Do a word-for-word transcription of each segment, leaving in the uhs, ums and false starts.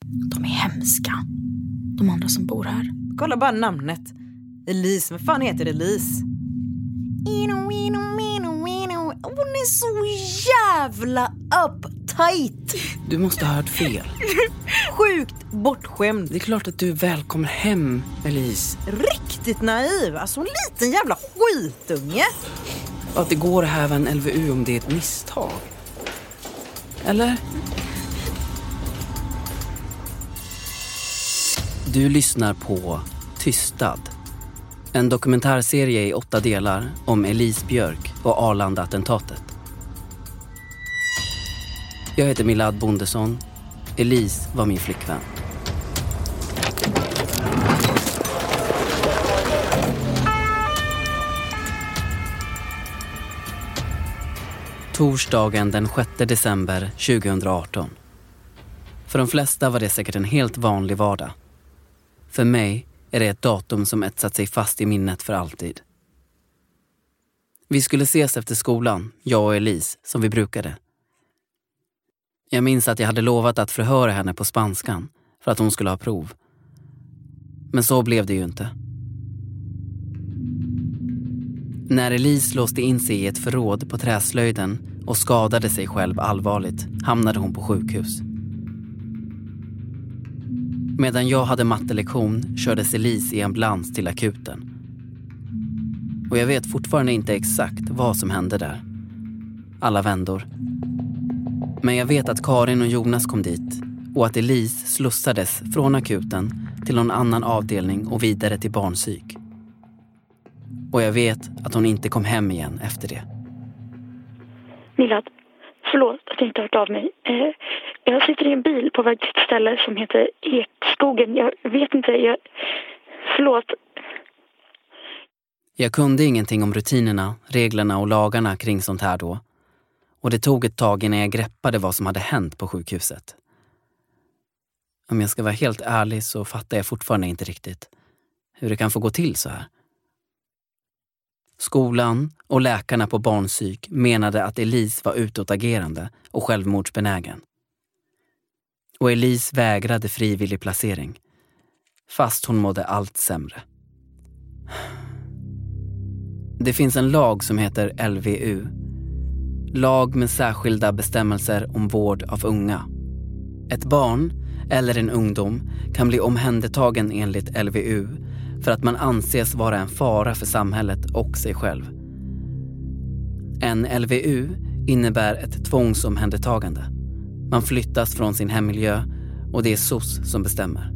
De är hemska, de andra som bor här. Kolla bara namnet. Elise, vad fan heter Elise? Ino, ino, ino, ino. Hon är så jävla uptight. Du måste ha hört fel. Sjukt bortskämd. Det är klart att du är välkommen hem, Elise. Riktigt naiv. Alltså en liten jävla skitunge. Att det går att häva en L V U om det är ett misstag. Eller? Du lyssnar på Tystad. En dokumentärserie i åtta delar om Elise Björk och Arlanda-attentatet. Jag heter Milad Bondesson. Elise var min flickvän. Torsdagen den sjätte december tjugohundraarton. För de flesta var det säkert en helt vanlig vardag. För mig är det ett datum som etsat sig fast i minnet för alltid. Vi skulle ses efter skolan, jag och Elise, som vi brukade. Jag minns att jag hade lovat att förhöra henne på spanskan för att hon skulle ha prov. Men så blev det ju inte. När Elise låste in sig i ett förråd på träslöjden och skadade sig själv allvarligt hamnade hon på sjukhus. Medan jag hade mattelektion kördes Elise i ambulans till akuten. Och jag vet fortfarande inte exakt vad som hände där. Alla vändor. Men jag vet att Karin och Jonas kom dit och att Elise slussades från akuten till någon annan avdelning och vidare till barnpsyk. Och jag vet att hon inte kom hem igen efter det. Milad, förlåt att jag inte har hört av mig. Eh, jag sitter i en bil på väg till ett ställe som heter Ekskogen. Jag vet inte, jag... Förlåt. Jag kunde ingenting om rutinerna, reglerna och lagarna kring sånt här då. Och det tog ett tag innan jag greppade vad som hade hänt på sjukhuset. Om jag ska vara helt ärlig så fattar jag fortfarande inte riktigt hur det kan få gå till så här. Skolan och läkarna på barnpsyk menade att Elise var utåtagerande och självmordsbenägen. Och Elise vägrade frivillig placering, fast hon mådde allt sämre. Det finns en lag som heter L V U. Lag med särskilda bestämmelser om vård av unga. Ett barn eller en ungdom kan bli omhändertagen enligt L V U för att man anses vara en fara för samhället och sig själv. En L V U innebär ett tvångsomhändertagande. Man flyttas från sin hemmiljö och det är S O S som bestämmer.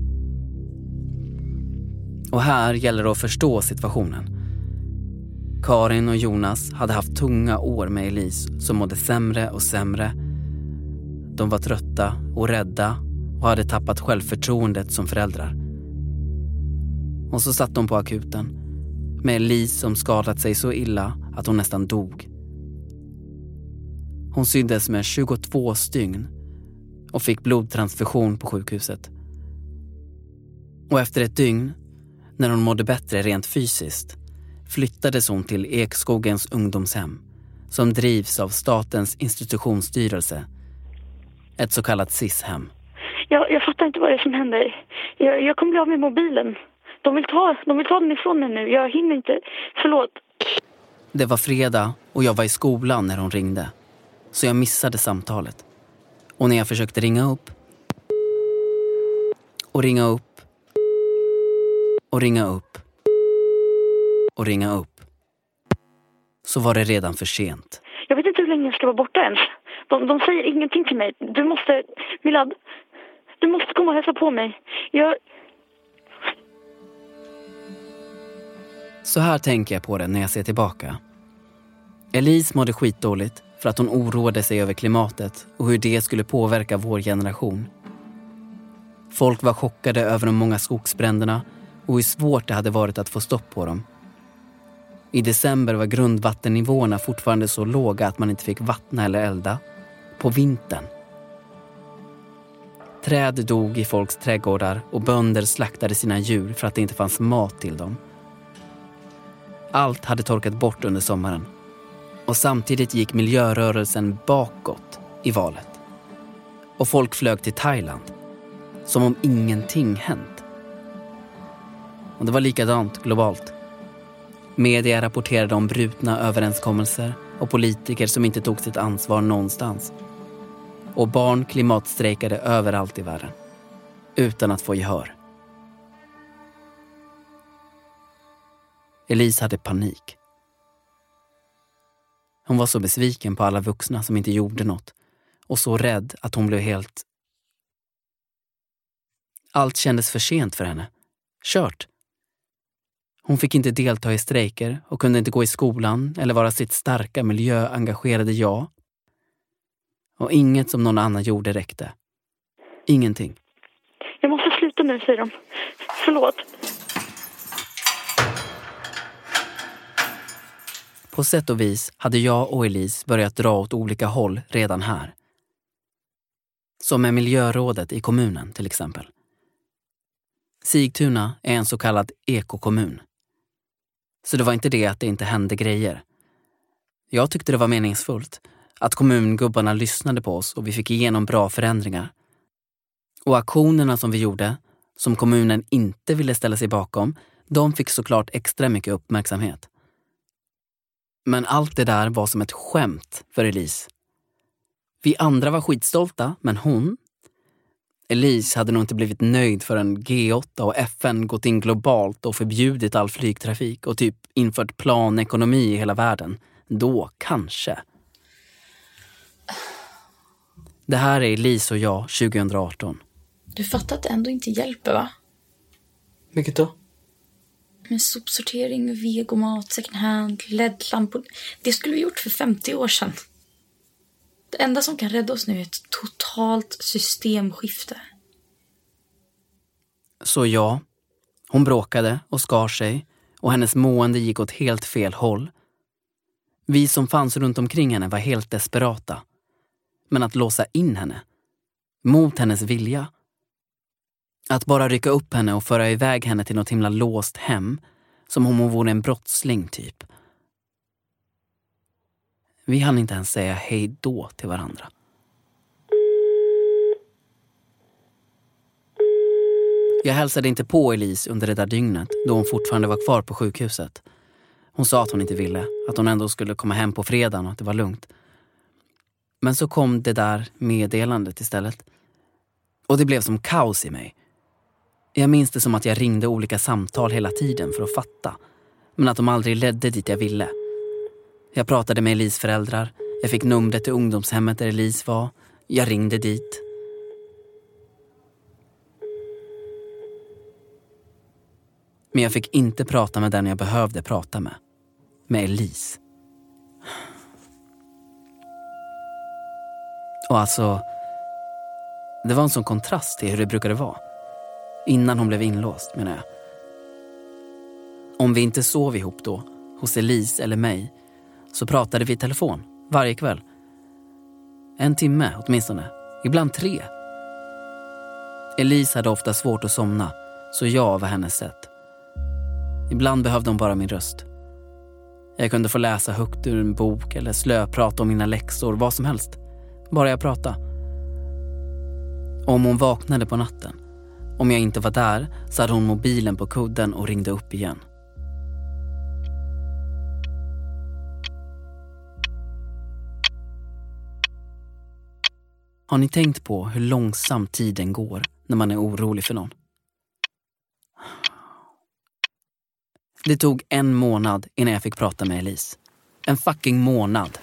Och här gäller det att förstå situationen. Karin och Jonas hade haft tunga år med Elise som mådde sämre och sämre. De var trötta och rädda och hade tappat självförtroendet som föräldrar. Och så satt de på akuten med Elise som skadat sig så illa att hon nästan dog. Hon syddes med tjugotvå stygn och fick blodtransfusion på sjukhuset. Och efter ett dygn, när hon mådde bättre rent fysiskt, flyttades hon till Ekskogens ungdomshem som drivs av Statens institutionsstyrelse. Ett så kallat S I S-hem. Jag, jag fattar inte vad det är som händer. Jag, jag kommer bli av med mobilen. De vill, ta, de vill ta den ifrån mig nu. Jag hinner inte. Förlåt. Det var fredag och jag var i skolan när hon ringde. Så jag missade samtalet. Och när jag försökte ringa upp och ringa upp och ringa upp och ringa upp så var det redan för sent. Jag vet inte hur länge jag ska vara borta ens. De, de säger ingenting till mig. Du måste, Milad, du måste komma och hälsa på mig. Jag... Så här tänker jag på det när jag ser tillbaka. Elise mådde skitdåligt för att hon oroade sig över klimatet och hur det skulle påverka vår generation. Folk var chockade över de många skogsbränderna och hur svårt det hade varit att få stopp på dem. I december var grundvattennivåerna fortfarande så låga att man inte fick vattna eller elda. På vintern. Träd dog i folks trädgårdar och bönder slaktade sina djur för att det inte fanns mat till dem. Allt hade torkat bort under sommaren. Och samtidigt gick miljörörelsen bakåt i valet. Och folk flög till Thailand. Som om ingenting hänt. Och det var likadant globalt. Media rapporterade om brutna överenskommelser och politiker som inte tog sitt ansvar någonstans. Och barn klimatstrejkade överallt i världen. Utan att få gehör. Elise hade panik. Hon var så besviken på alla vuxna som inte gjorde något. Och så rädd att hon blev helt... Allt kändes för sent för henne. Kört. Hon fick inte delta i strejker och kunde inte gå i skolan eller vara sitt starka miljöengagerade jag. Och inget som någon annan gjorde räckte. Ingenting. Jag måste sluta nu, säger de. Förlåt. På sätt och vis hade jag och Elise börjat dra åt olika håll redan här. Som med miljörådet i kommunen till exempel. Sigtuna är en så kallad ekokommun. Så det var inte det att det inte hände grejer. Jag tyckte det var meningsfullt att kommungubbarna lyssnade på oss och vi fick igenom bra förändringar. Och aktionerna som vi gjorde, som kommunen inte ville ställa sig bakom, de fick såklart extra mycket uppmärksamhet. Men allt det där var som ett skämt för Elise. Vi andra var skitstolta, men hon... Elise hade nog inte blivit nöjd förrän G åtta och F N gått in globalt och förbjudit all flygtrafik och typ infört planekonomi i hela världen. Då kanske. Det här är Elise och jag tjugoarton. Du fattar att det ändå inte hjälper, va? Vilket då? Med sopsortering, vegomat, second hand, L E D-lampor. Det skulle vi gjort för femtio år sedan. Det enda som kan rädda oss nu är ett totalt systemskifte. Så ja, hon bråkade och skar sig och hennes mående gick åt helt fel håll. Vi som fanns runt omkring henne var helt desperata. Men att låsa in henne, mot hennes vilja, att bara rycka upp henne och föra iväg henne till något himla låst hem, som om hon vore en brottsling typ. Vi hann inte ens säga hej då till varandra. Jag hälsade inte på Elise under det där dygnet då hon fortfarande var kvar på sjukhuset. Hon sa att hon inte ville, att hon ändå skulle komma hem på fredagen och att det var lugnt. Men så kom det där meddelandet istället. Och det blev som kaos i mig. Jag minns det som att jag ringde olika samtal hela tiden för att fatta. Men att de aldrig ledde dit jag ville. Jag pratade med Elise föräldrar. Jag fick numret till ungdomshemmet där Elise var. Jag ringde dit. Men jag fick inte prata med den jag behövde prata med. Med Elise. Och alltså... Det var en sån kontrast till hur det brukade vara. Innan hon blev inlåst, menar jag. Om vi inte sov ihop då, hos Elise eller mig, så pratade vi i telefon varje kväll. En timme åtminstone, ibland tre. Elise hade ofta svårt att somna, så jag var hennes sätt. Ibland behövde hon bara min röst. Jag kunde få läsa högt ur en bok eller slöprata om mina läxor, vad som helst. Bara jag pratade. Om hon vaknade på natten, om jag inte var där, så hade hon mobilen på kudden och ringde upp igen. Har ni tänkt på hur långsamt tiden går när man är orolig för någon? Det tog en månad innan jag fick prata med Elise. En fucking månad.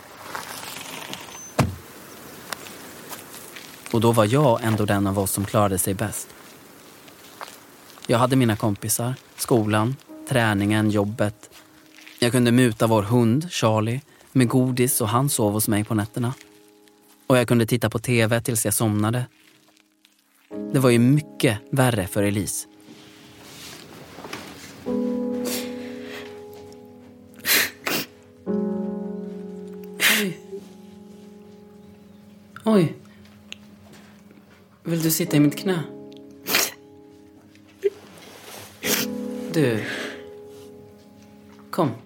Och då var jag ändå den av oss som klarade sig bäst. Jag hade mina kompisar, skolan, träningen, jobbet. Jag kunde muta vår hund, Charlie, med godis och han sov hos mig på nätterna. Och jag kunde titta på tv tills jag somnade. Det var ju mycket värre för Elise. Oj. Oj. Vill du sitta i mitt knä? Du. Kom.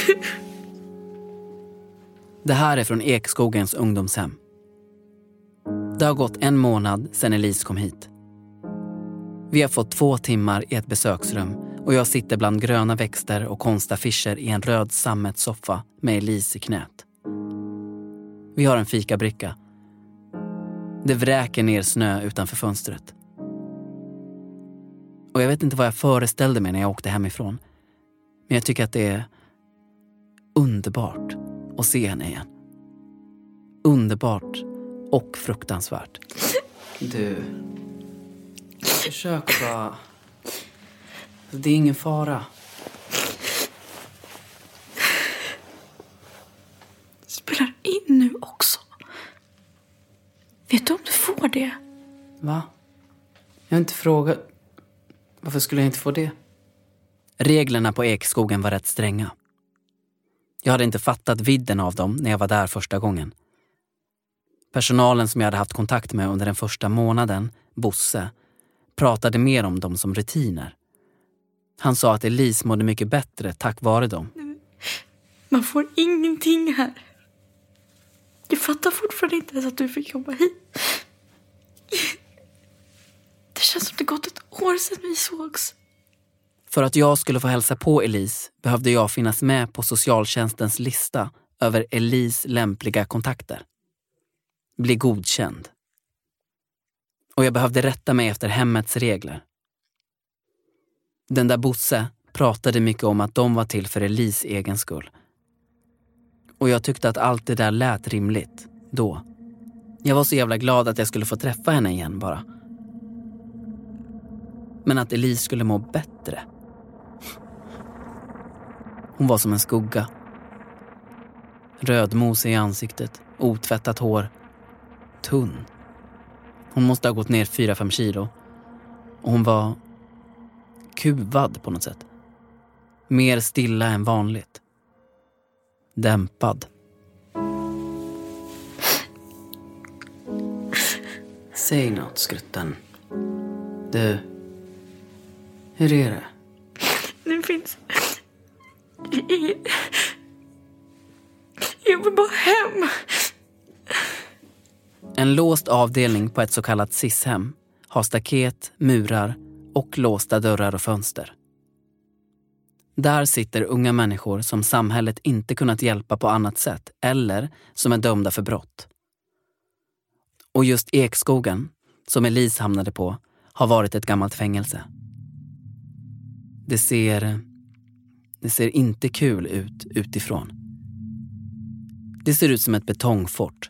Det här är från Ekskogens ungdomshem. Det har gått en månad sedan Elise kom hit. Vi har fått två timmar i ett besöksrum och jag sitter bland gröna växter och konstaffischer i en röd sammetssoffa med Elise i knät. Vi har en fikabricka. Det vräker ner snö utanför fönstret. Och jag vet inte vad jag föreställde mig när jag åkte hemifrån. Men jag tycker att det är underbart att se henne igen. Underbart och fruktansvärt. Du, försök bara. Det är ingen fara. Spelar in nu också. Vet du om du får det? Va? Jag har inte frågat. Varför skulle jag inte få det? Reglerna på Ekskogen var rätt stränga. Jag hade inte fattat vidden av dem när jag var där första gången. Personalen som jag hade haft kontakt med under den första månaden, Bosse, pratade mer om dem som rutiner. Han sa att Elise mådde mycket bättre tack vare dem. Man får ingenting här. Jag fattar fortfarande inte ens att du fick jobba hit. Det känns som det gått ett år sedan vi sågs. För att jag skulle få hälsa på Elise behövde jag finnas med på socialtjänstens lista över Elise lämpliga kontakter. Bli godkänd. Och jag behövde rätta mig efter hemmets regler. Den där Bosse pratade mycket om att de var till för Elise egen skull. Och jag tyckte att allt det där lät rimligt då. Jag var så jävla glad att jag skulle få träffa henne igen bara. Men att Elise skulle må bättre. Hon var som en skugga. Rödmos i ansiktet, otvättat hår, tunn. Hon måste ha gått ner fyra fem kilo. Och hon var kuvad på något sätt. Mer stilla än vanligt. Dämpad. Säg något, skrutten. Du, hur är det? Det finns inget. Jag vill bara hem. En låst avdelning på ett så kallat S I S-hem har staket, murar och låsta dörrar och fönster. Där sitter unga människor som samhället inte kunnat hjälpa på annat sätt eller som är dömda för brott. Och just Ekskogen, som Elise hamnade på, har varit ett gammalt fängelse. Det ser, det ser inte kul ut utifrån. Det ser ut som ett betongfort.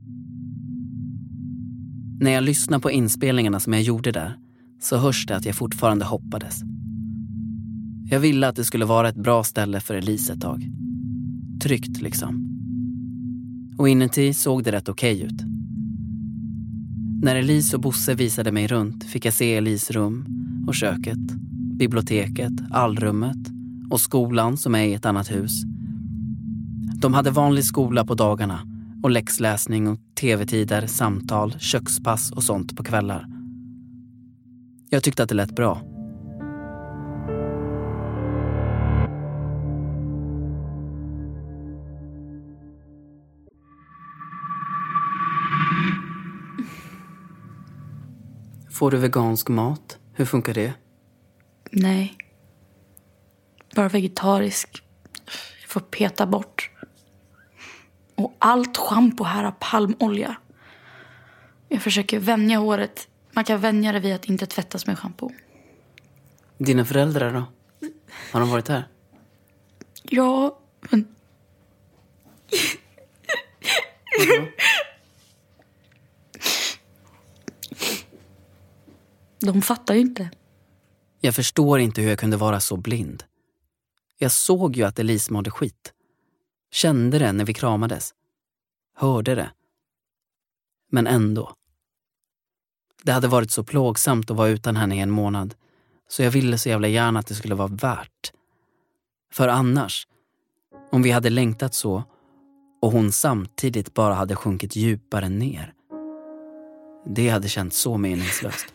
När jag lyssnar på inspelningarna som jag gjorde där så hörs det att jag fortfarande hoppades. Jag ville att det skulle vara ett bra ställe för Elise ett tag. Tryggt liksom. Och inuti såg det rätt okej ut. När Elise och Bosse visade mig runt fick jag se Elise rum och köket, biblioteket, allrummet och skolan som är i ett annat hus. De hade vanlig skola på dagarna och läxläsning och tv-tider, samtal, kökspass och sånt på kvällar. Jag tyckte att det lät bra. Får du vegansk mat? Hur funkar det? Nej. Bara vegetarisk. Jag får peta bort. Och allt shampoo här har palmolja. Jag försöker vänja håret. Man kan vänja det vid att inte tvättas med shampoo. Dina föräldrar då? Har de varit här? Ja, men... De fattar ju inte. Jag förstår inte hur jag kunde vara så blind. Jag såg ju att Elise mådde skit. Kände det när vi kramades. Hörde det. Men ändå. Det hade varit så plågsamt att vara utan henne i en månad. Så jag ville så jävla gärna att det skulle vara värt. För annars, om vi hade längtat så och hon samtidigt bara hade sjunkit djupare ner. Det hade känts så meningslöst.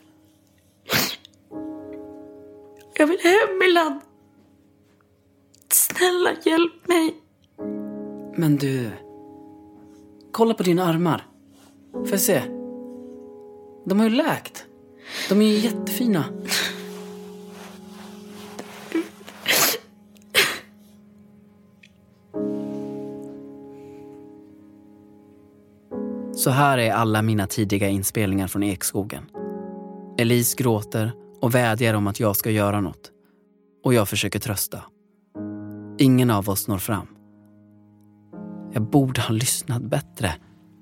Jag vill hem, Milan. Snälla, hjälp mig. Men du, kolla på dina armar. Får jag se? De har ju läkt. De är ju jättefina. Så här är alla mina tidiga inspelningar från Ekskogen. Elise gråter och vädjar om att jag ska göra något. Och jag försöker trösta. Ingen av oss når fram. Jag borde ha lyssnat bättre.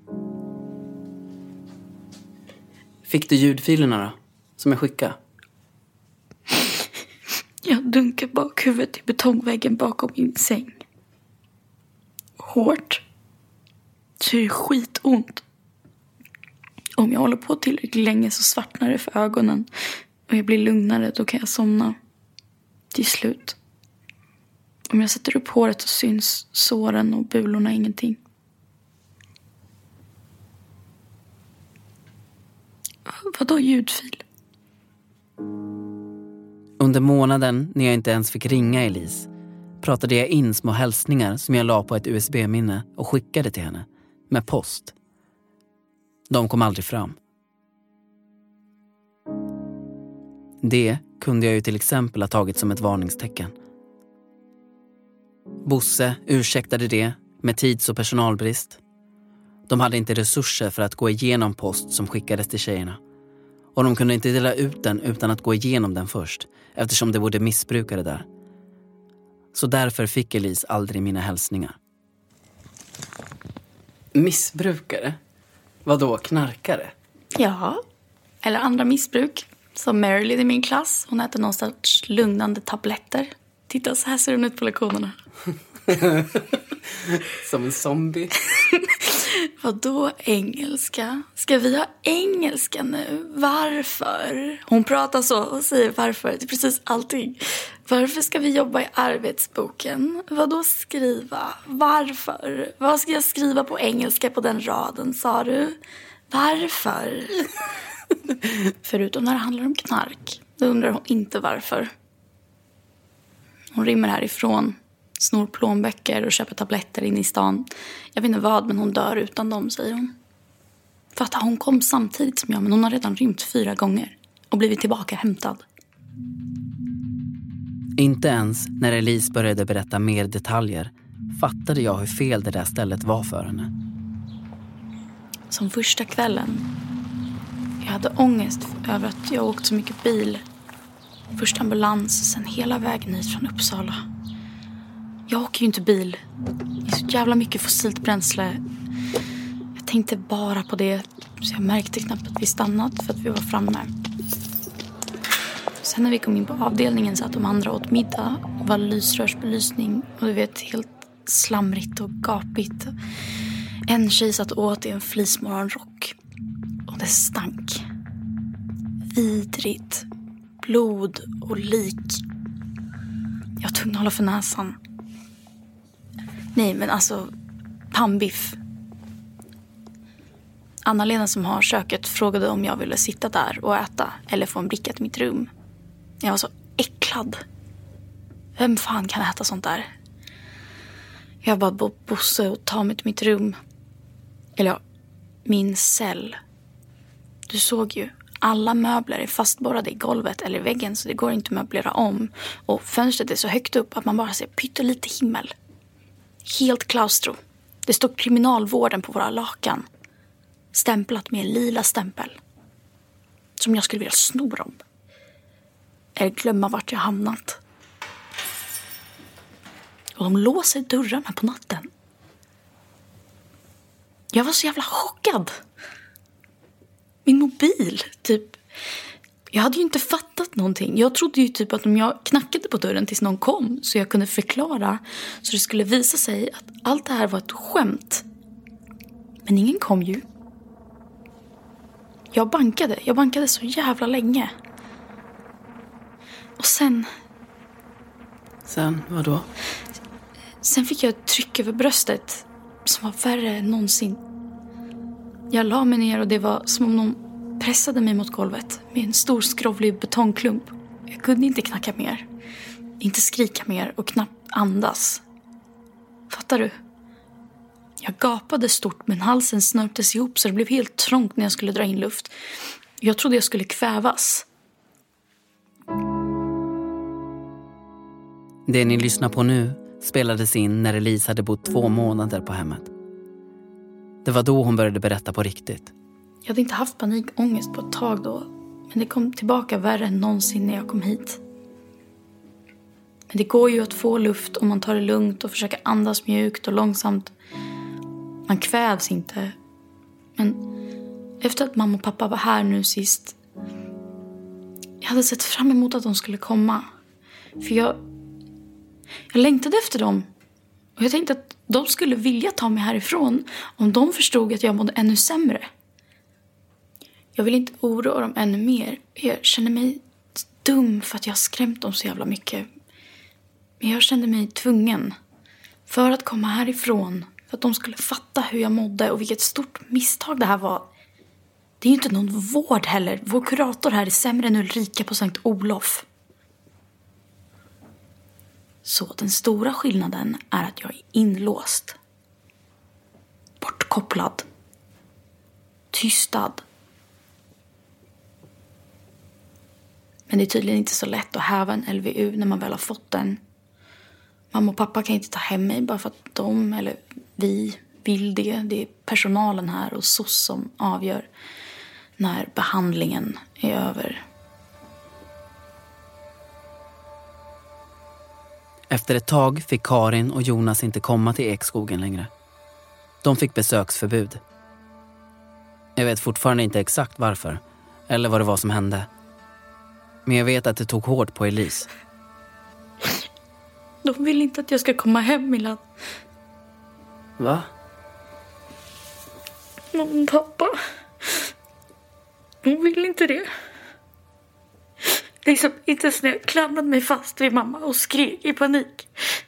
Fick du ljudfilerna då? Som jag skickade? Jag dunkar bak huvudet i betongväggen bakom min säng. Hårt. Så är det skitont. Om jag håller på tillräckligt länge så svartnar det för ögonen. Och jag blir lugnare, då kan jag somna. Till slut. Om jag sätter upp håret så syns såren och bulorna ingenting. Vadå ljudfil? Under månaden när jag inte ens fick ringa Elise pratade jag in små hälsningar som jag la på ett U S B-minne och skickade till henne med post. De kom aldrig fram. Det kunde jag ju till exempel ha tagit som ett varningstecken. Bosse ursäktade det med tids- och personalbrist. De hade inte resurser för att gå igenom post som skickades till tjejerna. Och de kunde inte dela ut den utan att gå igenom den först, eftersom det bodde missbrukare där. Så därför fick Elise aldrig mina hälsningar. Missbrukare? Vadå, knarkare? Ja, eller andra missbruk. Som Marilyn i min klass. Hon äter någon sorts lugnande tabletter. Titta, så här ser hon ut på lektionerna. Som en zombie. Vadå engelska? Ska vi ha engelska nu? Varför? Hon pratar så och säger varför. Det är precis allting. Varför ska vi jobba i arbetsboken? Vadå skriva? Varför? Vad ska jag skriva på engelska på den raden, sa du? Varför? Förutom när det handlar om knark. Då undrar hon inte varför. Hon rymmer härifrån. Snor plånböcker och köper tabletter in i stan. Jag vet inte vad, men hon dör utan dem, säger hon. För att hon kom samtidigt som jag, men hon har redan rymt fyra gånger. Och blivit tillbaka hämtad. Inte ens när Elise började berätta mer detaljer fattade jag hur fel det där stället var för henne. Som första kvällen. Jag hade ångest över att jag åkt så mycket bil. Först ambulans, sen hela vägen hit från Uppsala. Jag åker ju inte bil. Det är så jävla mycket fossilt bränsle. Jag tänkte bara på det. Så jag märkte knappt att vi stannat för att vi var framme. Sen när vi kom in på avdelningen så att de andra åt middag. Och var lysrörsbelysning. Och du vet, helt slamrigt och gapigt. En tjej satt åt i en flismorgonrock. Och det stank. Vidrigt. Blod och lik. Jag var tvungen att hålla för näsan. Nej, men alltså pannbiff. Anna-Lena som har köket frågade om jag ville sitta där och äta eller få en bricka till mitt rum. Jag var så äcklad. Vem fan kan äta sånt där? Jag bad på Bosse och ta mig till mitt rum. Eller ja, min cell. Du såg ju. Alla möbler är fastborrade i golvet eller i väggen så det går inte att möblera om. Och fönstret är så högt upp att man bara ser pyttelite himmel. Helt klaustro. Det står kriminalvården på våra lakan. Stämplat med en lila stämpel. Som jag skulle vilja sno dem. Eller glömma vart jag hamnat. Och de låser dörrarna på natten. Jag var så jävla chockad. Min mobil, typ. Jag hade ju inte fattat någonting. Jag trodde ju typ att om jag knackade på dörren tills någon kom så jag kunde förklara så det skulle visa sig att allt det här var ett skämt. Men ingen kom ju. Jag bankade. Jag bankade så jävla länge. Och sen... Sen, vadå? Sen fick jag ett tryck över bröstet som var värre än någonsin. Jag la mig ner och det var som om någon pressade mig mot golvet med en stor skrovlig betongklump. Jag kunde inte knacka mer. Inte skrika mer och knappt andas. Fattar du? Jag gapade stort men halsen snörptes ihop så det blev helt trångt när jag skulle dra in luft. Jag trodde jag skulle kvävas. Det ni lyssnar på nu spelades in när Elise hade bott två månader på hemmet. Det var då hon började berätta på riktigt. Jag hade inte haft panikångest på ett tag då. Men det kom tillbaka värre än någonsin när jag kom hit. Men det går ju att få luft om man tar det lugnt och försöker andas mjukt och långsamt. Man kvävs inte. Men efter att mamma och pappa var här nu sist. Jag hade sett fram emot att de skulle komma. För jag... Jag längtade efter dem. Och jag tänkte att de skulle vilja ta mig härifrån om de förstod att jag mådde ännu sämre. Jag vill inte oroa dem ännu mer. Jag känner mig dum för att jag har skrämt dem så jävla mycket. Men jag kände mig tvungen. För att komma härifrån. För att de skulle fatta hur jag mådde och vilket stort misstag det här var. Det är ju inte någon vård heller. Vår kurator här är sämre än Ulrika på Sankt Olof. Så den stora skillnaden är att jag är inlåst. Bortkopplad. Tystad. Men det är tydligen inte så lätt att häva en L V U när man väl har fått den. Mamma och pappa kan inte ta hem mig bara för att de eller vi vill det. Det är personalen här och S O S som avgör när behandlingen är över. Efter ett tag fick Karin och Jonas inte komma till Ekskogen längre. De fick besöksförbud. Jag vet fortfarande inte exakt varför eller vad det var som hände. Men jag vet att det tog hårt på Elise. De vill inte att jag ska komma hem, Milan. Va? Någon pappa. Hon vill inte det. Liksom inte ens när jag klamrade mig fast vid mamma och skrek i panik.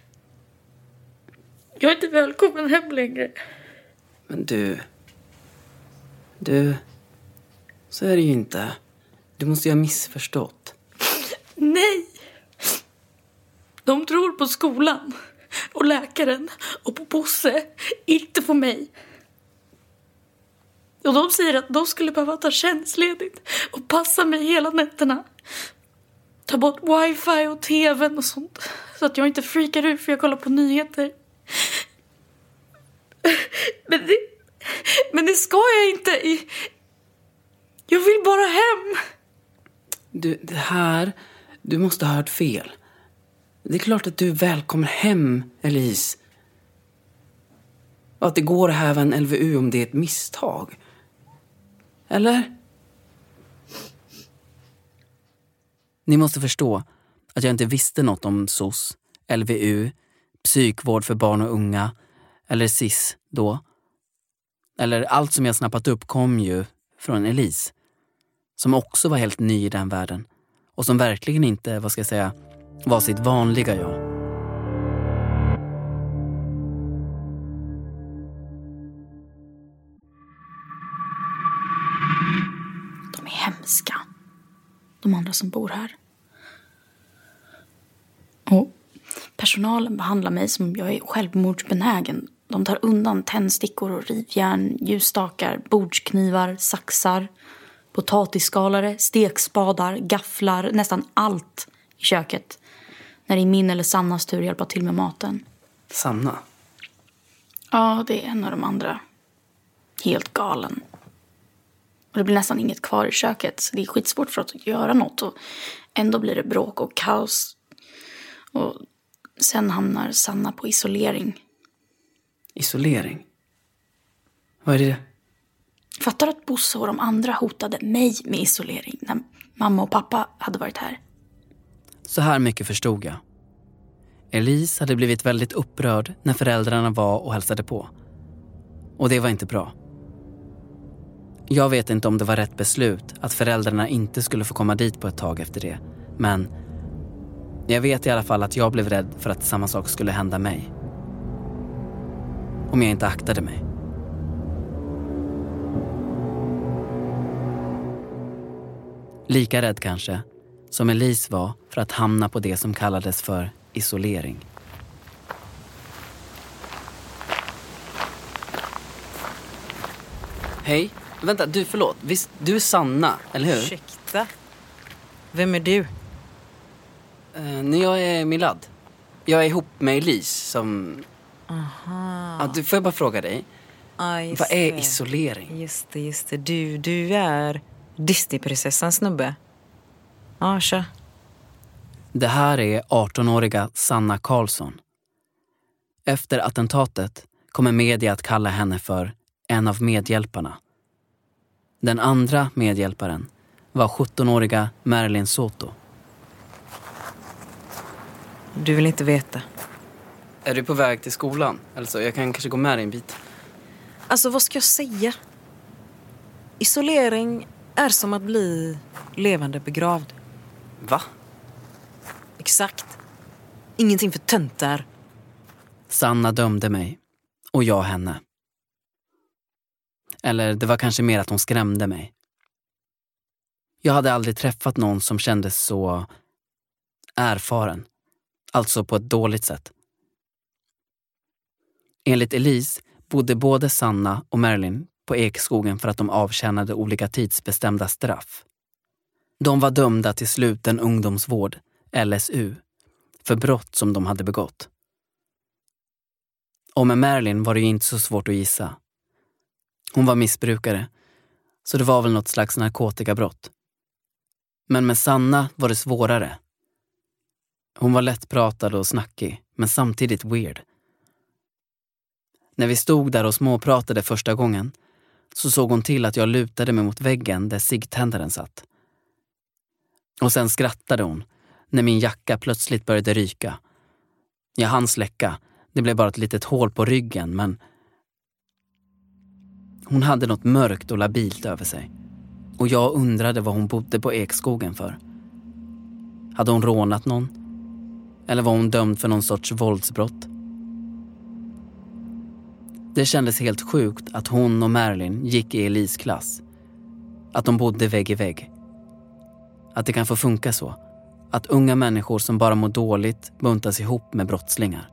Jag är inte välkommen hem längre. Men du... Du... Så är det ju inte. Du måste ju ha missförstått. Nej! De tror på skolan och läkaren och på Bosse, inte på mig. Och de säger att de skulle behöva ta tjänstledigt och passa mig hela nätterna. Ta bort wifi och tvn och sånt. Så att jag inte freakar ut för jag kollar på nyheter. Men det, men det ska jag inte. Jag vill bara hem. Du, det här... Du måste ha hört fel. Det är klart att du är välkommen hem, Elise. Och att det går att häva en L V U om det är ett misstag. Eller? Ni måste förstå att jag inte visste något om S O S, L V U, psykvård för barn och unga eller S I S då. Eller allt som jag snappat upp kom ju från Elise, som också var helt ny i den världen och som verkligen inte, vad ska jag säga, var sitt vanliga jag. De är hemska, de andra som bor här. Och personalen behandlar mig som jag är självmordsbenägen. De tar undan tändstickor och rivjärn, ljusstakar, bordsknivar, saxar, potatisskalare, stekspadar, gafflar, nästan allt i köket. När det är min eller Sannas tur hjälpa till med maten. Sanna? Ja, det är en av de andra. Helt galen. Och det blir nästan inget kvar i köket. Så det är skitsvårt för att göra något. Och ändå blir det bråk och kaos. Och sen hamnar Sanna på isolering. Isolering? Vad är det? Fattar att Bosse och de andra hotade mig med isolering när mamma och pappa hade varit här? Så här mycket förstod jag. Elise hade blivit väldigt upprörd när föräldrarna var och hälsade på. Och det var inte bra. Jag vet inte om det var rätt beslut att föräldrarna inte skulle få komma dit på ett tag efter det. Men jag vet i alla fall att jag blev rädd för att samma sak skulle hända mig. Om jag inte aktade mig. Lika rädd kanske som Elise var för att hamna på det som kallades för isolering. Hej, Vänta, du förlåt. Visst, du är Sanna, eller hur? Ursäkta. Vem är du? Uh, när jag är Milad. Jag är ihop med Elise som... Aha. Ja, du, får jag bara fråga dig. Ah, just Vad är det. isolering? Just det, just det. Du, du är Disneyprinsessan, snubbe. Ja, kör. Det här är arton-åriga Sanna Karlsson. Efter attentatet kommer media att kalla henne för en av medhjälparna. Den andra medhjälparen var sjutton-åriga Marilyn Soto. Du vill inte veta. Är du på väg till skolan? Alltså, jag kan kanske gå med dig en bit. Alltså, vad ska jag säga? Isolering är som att bli levande begravd. Va? Exakt. Ingenting för töntar. Sanna dömde mig. Och jag henne. Eller det var kanske mer att hon skrämde mig. Jag hade aldrig träffat någon som kändes så erfaren. Alltså på ett dåligt sätt. Enligt Elise bodde både Sanna och Marilyn på Ekskogen för att de avtjänade olika tidsbestämda straff. De var dömda till sluten ungdomsvård, L S U, för brott som de hade begått. Och med Marilyn var det ju inte så svårt att gissa. Hon var missbrukare, så det var väl något slags narkotikabrott. Men med Sanna var det svårare. Hon var lättpratad och snackig, men samtidigt weird. När vi stod där och småpratade första gången så såg hon till att jag lutade mig mot väggen där ciggtändaren satt. Och sen skrattade hon när min jacka plötsligt började ryka. Jag hann släcka, det blev bara ett litet hål på ryggen, men hon hade något mörkt och labilt över sig. Och jag undrade vad hon bodde på Ekskogen för. Hade hon rånat någon? Eller var hon dömd för någon sorts våldsbrott? Det kändes helt sjukt att hon och Marilyn gick i Elise klass. Att de bodde vägg i vägg. Att det kan få funka så. Att unga människor som bara mår dåligt buntas ihop med brottslingar.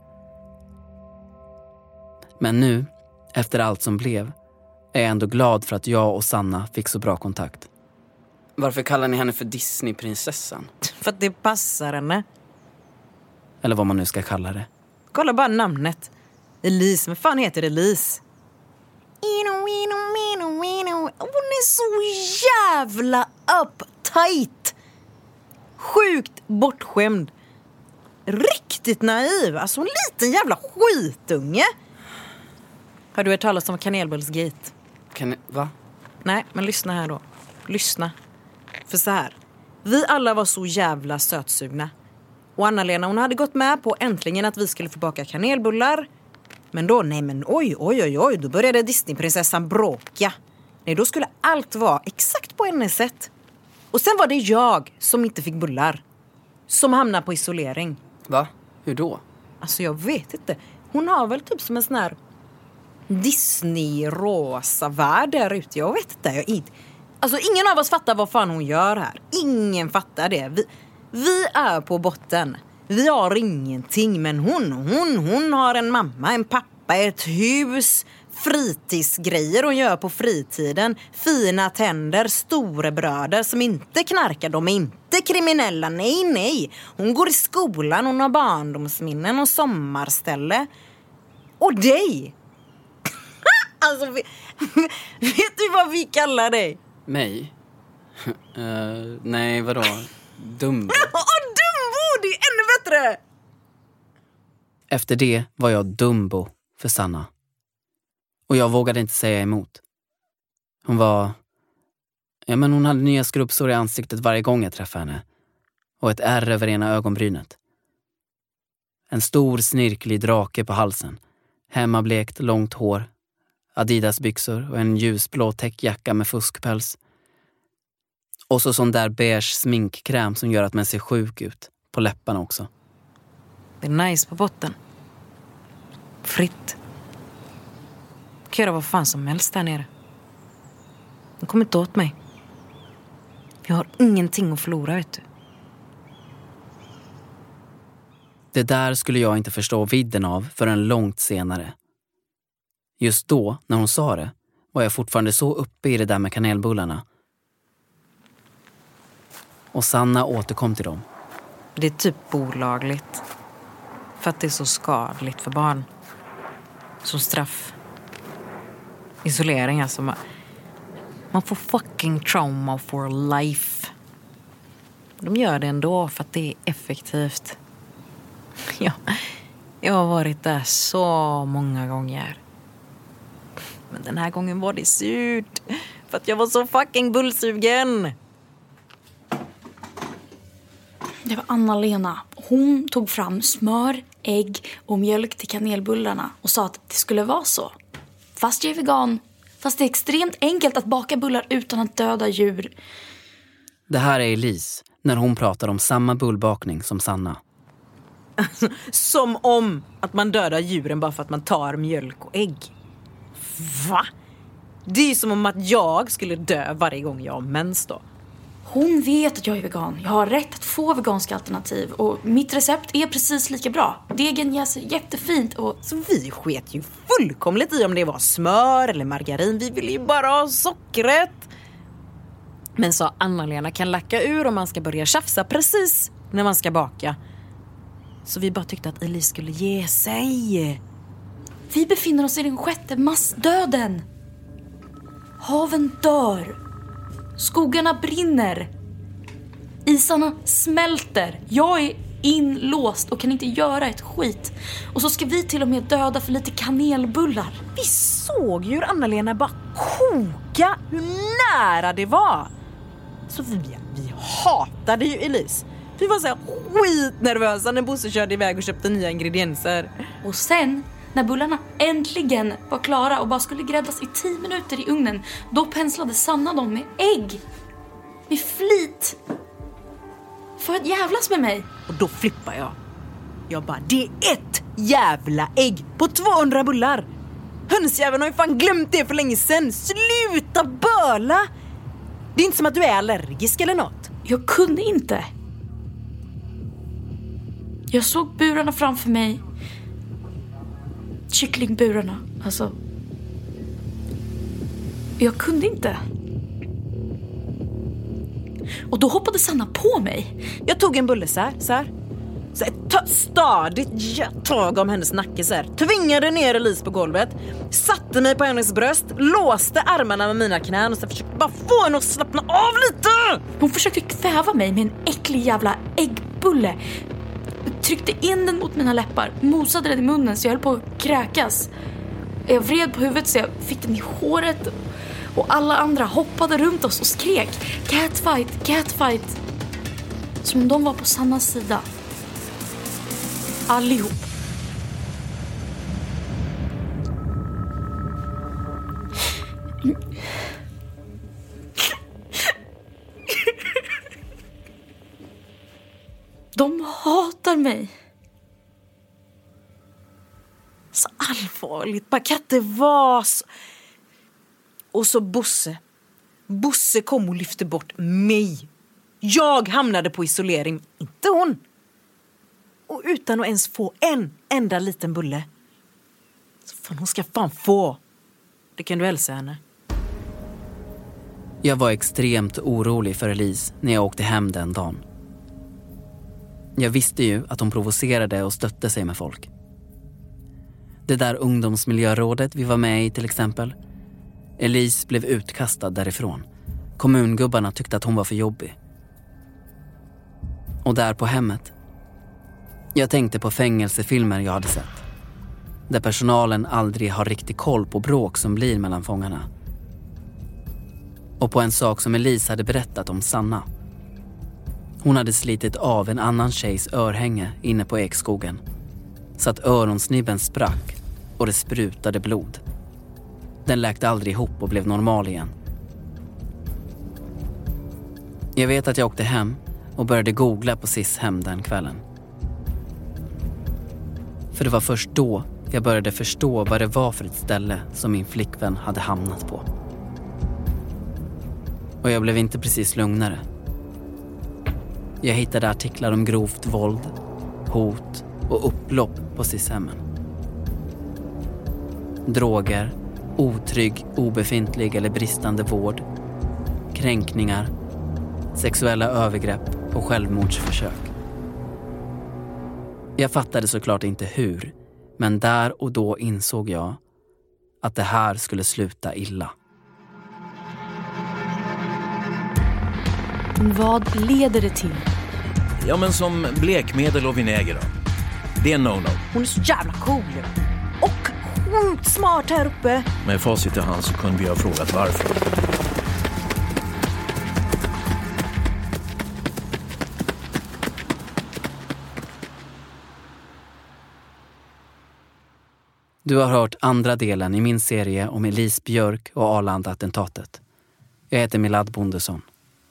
Men nu, efter allt som blev, är jag ändå glad för att jag och Sanna fick så bra kontakt. Varför kallar ni henne för Disneyprinsessan? För att det passar henne. Eller vad man nu ska kalla det. Kolla bara namnet. Elise, men fan heter Elise? Ino, ino, ino, ino. Hon är så jävla uptight. Sjukt bortskämd. Riktigt naiv. Alltså en liten jävla skitunge. Har du hört talas om kanelbullsgate? Kan va? Nej, men lyssna här då. Lyssna. För så här. Vi alla var så jävla sötsugna. Och Anna-Lena, hon hade gått med på äntligen att vi skulle få baka kanelbullar. Men då, nej men oj, oj, oj, oj. Då började Disneyprinsessan bråka. Nej, då skulle allt vara exakt på hennes sätt. Och sen var det jag som inte fick bullar. Som hamnade på isolering. Va? Hur då? Alltså jag vet inte. Hon har väl typ som en sån här Disney-rosa värld där ute. Jag vet inte. Jag inte. Alltså ingen av oss fattar vad fan hon gör här. Ingen fattar det. Vi, vi är på botten. Vi har ingenting. Men hon, hon, hon har en mamma, en pappa, ett hus, fritidsgrejer hon gör på fritiden. Fina tänder, storebröder som inte knarkar. De är inte kriminella. Nej, nej. Hon går i skolan, hon har barndomsminnen och sommarställe. Och dig. Alltså, vet, vet du vad vi kallar dig? Mig? uh, nej, vadå? Dumbo? Åh, Dumbo! Det är ännu bättre! Efter det var jag Dumbo för Sanna. Och jag vågade inte säga emot. Hon var... Ja, men hon hade nya skrubbsår i ansiktet varje gång jag träffade henne. Och ett ärr över ena ögonbrynet. En stor snirklig drake på halsen. Hemmablekt, långt hår. Adidas-byxor och en ljusblå täckjacka med fuskpäls. Och så sån där beige sminkkräm som gör att man ser sjuk ut. På läpparna också. Det är nice på botten. Fritt. Jag kan göra vad fan som helst där nere. De kommer inte åt mig. Jag har ingenting att förlora, vet du. Det där skulle jag inte förstå vidden av förrän långt senare. Just då, när hon sa det, var jag fortfarande så uppe i det där med kanelbullarna. Och Sanna återkom till dem. Det är typ olagligt. För att det är så skadligt för barn. Som straff. Isolering, alltså. Man, man får fucking trauma for life. De gör det ändå för att det är effektivt. Ja, jag har varit där så många gånger. Men den här gången var det surt. För att jag var så fucking bullsugen. Det var Anna-Lena. Hon tog fram smör, ägg och mjölk till kanelbullarna och sa att det skulle vara så. Fast jag är vegan. Fast det är extremt enkelt att baka bullar utan att döda djur. Det här är Elise när hon pratar om samma bullbakning som Sanna. Som om att man dödar djuren bara för att man tar mjölk och ägg. Va? Det är ju som om att jag skulle dö varje gång jag har mens då. Hon vet att jag är vegan. Jag har rätt att få veganska alternativ. Och mitt recept är precis lika bra. Degen jäser jättefint. Och... Så vi sket ju fullkomligt i om det var smör eller margarin. Vi ville ju bara ha sockret. Men så Anna-Lena kan lacka ur om man ska börja tjafsa precis när man ska baka. Så vi bara tyckte att Elise skulle ge sig. Vi befinner oss i den sjätte massdöden. Haven dör. Skogarna brinner. Isarna smälter. Jag är inlåst och kan inte göra ett skit. Och så ska vi till och med döda för lite kanelbullar. Vi såg ju hur Anna-Lena bara koka. Hur nära det var. Så vi, vi hatade ju Elise. Vi var så här skitnervösa när Bosse körde iväg och köpte nya ingredienser. Och sen, när bullarna äntligen var klara och bara skulle gräddas i tio minuter i ugnen, då penslade Sanna dem med ägg. Med flit. För att jävlas med mig. Och då flippar jag. Jag bara, det är ett jävla ägg på tvåhundra bullar. Hönsjäveln har ju fan glömt det för länge sedan. Sluta böla. Det är inte som att du är allergisk eller något. Jag kunde inte. Jag såg burarna framför mig. Kycklingburarna, alltså. Jag kunde inte. Och då hoppade Sanna på mig. Jag tog en bulle så här, så här. Så ett t- stadigt tag om hennes nacke så här. Tvingade ner Elise på golvet. Satte mig på hennes bröst. Låste armarna med mina knän och så försökte bara få henne att slappna av lite. Hon försökte kväva mig med en äcklig jävla äggbulle. Tryckte in den mot mina läppar. Mosade den i munnen så jag höll på att kräkas. Jag vred på huvudet så jag fick den i håret. Och alla andra hoppade runt oss och skrek catfight, catfight. Som om de var på Sannas sida. Allihop. De hatar mig. Så allvarligt. Bara kan det vara så. Och så Bosse. Bosse kom och lyfte bort mig. Jag hamnade på isolering. Inte hon. Och utan att ens få en enda liten bulle. Så fan, hon ska fan få. Det kan du hälsa henne. Jag var extremt orolig för Elise när jag åkte hem den dagen. Jag visste ju att hon provocerade och stötte sig med folk. Det där ungdomsmiljörådet vi var med i till exempel. Elise blev utkastad därifrån. Kommungubbarna tyckte att hon var för jobbig. Och där på hemmet. Jag tänkte på fängelsefilmer jag hade sett. Där personalen aldrig har riktigt koll på bråk som blir mellan fångarna. Och på en sak som Elise hade berättat om Sanna. Hon hade slitit av en annan tjejs örhänge inne på ekskogen. Så att öronsnibben sprack och det sprutade blod. Den läkte aldrig ihop och blev normal igen. Jag vet att jag åkte hem och började googla på Sis hem den kvällen. För det var först då jag började förstå vad det var för ett ställe som min flickvän hade hamnat på. Och jag blev inte precis lugnare. Jag hittade artiklar om grovt våld, hot och upplopp på Sis-hemmen. Droger, otrygg, obefintlig eller bristande vård, kränkningar, sexuella övergrepp och självmordsförsök. Jag fattade såklart inte hur, men där och då insåg jag att det här skulle sluta illa. Vad leder det till? Ja, men som blekmedel och vinäger då. Det är en no-no. Hon är så jävla cool. Och sjukt smart här uppe. Med facit i hand så kunde vi ha frågat varför. Du har hört andra delen i min serie om Elise Björk och Arlanda-attentatet. Jag heter Milad Bondesson.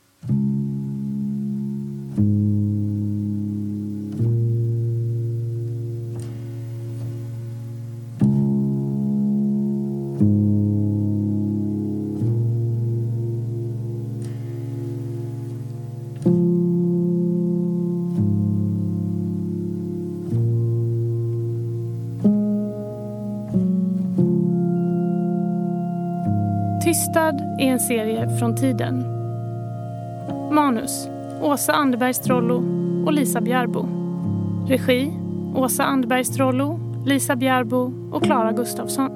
Tystad är en serie från tiden. Manus: Åsa Anderberg-Strollo och Lisa Bjärbo. Regi: Åsa Anderberg-Strollo, Lisa Bjärbo och Klara Gustafsson.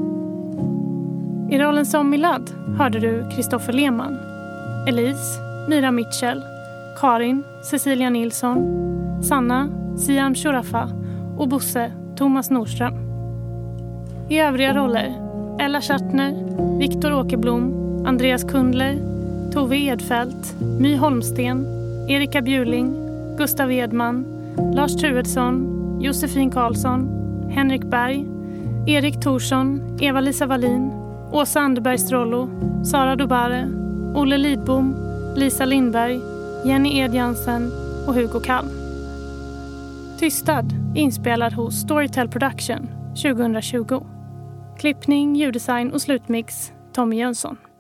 I rollen som Milad hörde du Kristoffer Lehmann, Elise, Mira Mitchell, Karin, Cecilia Nilsson, Sanna, Siam Shurafa och Bosse, Thomas Nordström. I övriga roller: Ella Schartner, Viktor Åkerblom, Andreas Kundler, Tove Edfält, My Holmsten, Erika Bjuling, Gustav Edman, Lars Truedsson, Josefin Karlsson, Henrik Berg, Erik Thorsson, Eva-Lisa Wallin, Åsa Anderberg-Strollo, Sara Dobare, Olle Lidbom, Lisa Lindberg, Jenny Edjansen och Hugo Kall. Tystad inspelad hos Storytel Production tjugohundratjugo. Klippning, ljuddesign och slutmix Tommy Jönsson.